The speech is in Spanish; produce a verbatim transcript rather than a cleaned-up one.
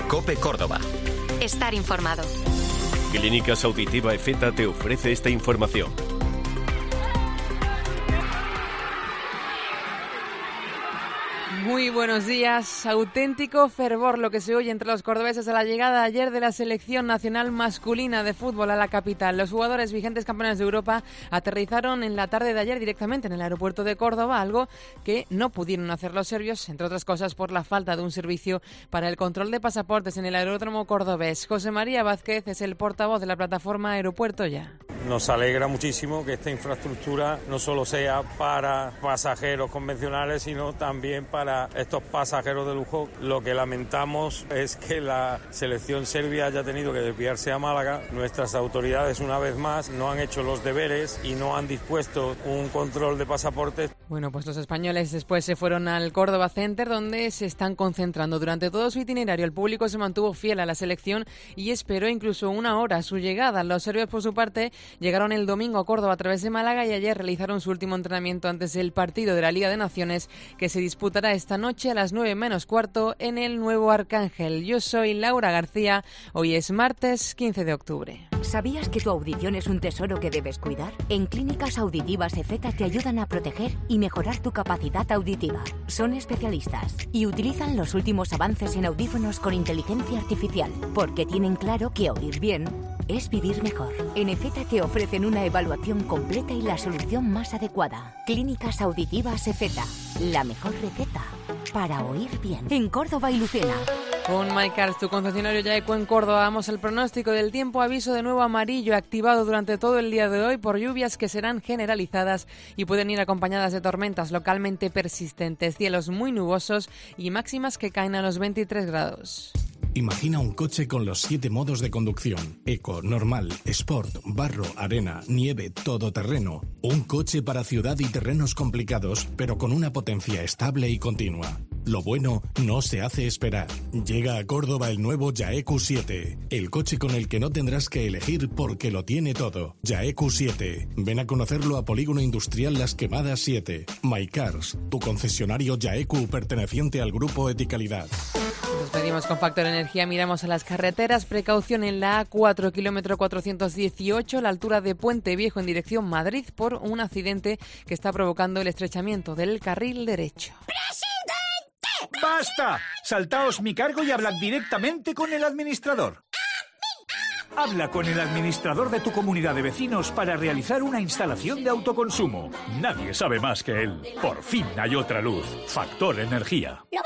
COPE Córdoba. Estar informado. Clínicas Auditiva EFETA te ofrece esta información. Muy buenos días. Auténtico fervor lo que se oye entre los cordobeses a la llegada ayer de la selección nacional masculina de fútbol a la capital. Los jugadores vigentes campeones de Europa aterrizaron en la tarde de ayer directamente en el aeropuerto de Córdoba, algo que no pudieron hacer los serbios, entre otras cosas por la falta de un servicio para el control de pasaportes en el aeródromo cordobés. José María Vázquez es el portavoz de la plataforma Aeropuerto Ya. Nos alegra muchísimo que esta infraestructura no solo sea para pasajeros convencionales, sino también para estos pasajeros de lujo. Lo que lamentamos es que la selección serbia haya tenido que desviarse a Málaga. Nuestras autoridades, una vez más, no han hecho los deberes y no han dispuesto un control de pasaportes. Bueno, pues los españoles después se fueron al Córdoba Center, donde se están concentrando. Durante todo su itinerario, el público se mantuvo fiel a la selección y esperó incluso una hora su llegada. Los serbios, por su parte, llegaron el domingo a Córdoba a través de Málaga y ayer realizaron su último entrenamiento antes del partido de la Liga de Naciones, que se disputará esta noche a las nueve menos cuarto en el Nuevo Arcángel. Yo soy Laura García. Hoy es martes quince de octubre. ¿Sabías que tu audición es un tesoro que debes cuidar? En Clínicas Auditivas EFETA te ayudan a proteger y mejorar tu capacidad auditiva. Son especialistas y utilizan los últimos avances en audífonos con inteligencia artificial, porque tienen claro que oír bien es vivir mejor. En EFETA te ofrecen una evaluación completa y la solución más adecuada. Clínicas Auditivas EFETA, la mejor receta para oír bien. En Córdoba y Lucena. Con MyCars, tu concesionario Yaeco en Córdoba, vamos al pronóstico del tiempo. Aviso de nuevo amarillo activado durante todo el día de hoy por lluvias que serán generalizadas y pueden ir acompañadas de tormentas localmente persistentes, cielos muy nubosos y máximas que caen a los veintitrés grados. Imagina un coche con los siete modos de conducción: eco, normal, sport, barro, arena, nieve, todoterreno. Un coche para ciudad y terrenos complicados, pero con una potencia estable y continua. Lo bueno no se hace esperar. Llega a Córdoba el nuevo Yaeku siete, el coche con el que no tendrás que elegir porque lo tiene todo. Yaeku siete. Ven a conocerlo a Polígono Industrial Las Quemadas siete. MyCars, tu concesionario Yaeku perteneciente al grupo Eticalidad. Nos pedimos con Factor Energía, miramos a las carreteras. Precaución en la A cuatro, kilómetro cuatrocientos dieciocho, a la altura de Puente Viejo en dirección Madrid, por un accidente que está provocando el estrechamiento del carril derecho. ¡Presidente! ¡Basta! Saltaos mi cargo y hablad directamente con el administrador. Habla con el administrador de tu comunidad de vecinos para realizar una instalación de autoconsumo. Nadie sabe más que él. Por fin hay otra luz. Factor Energía. Lo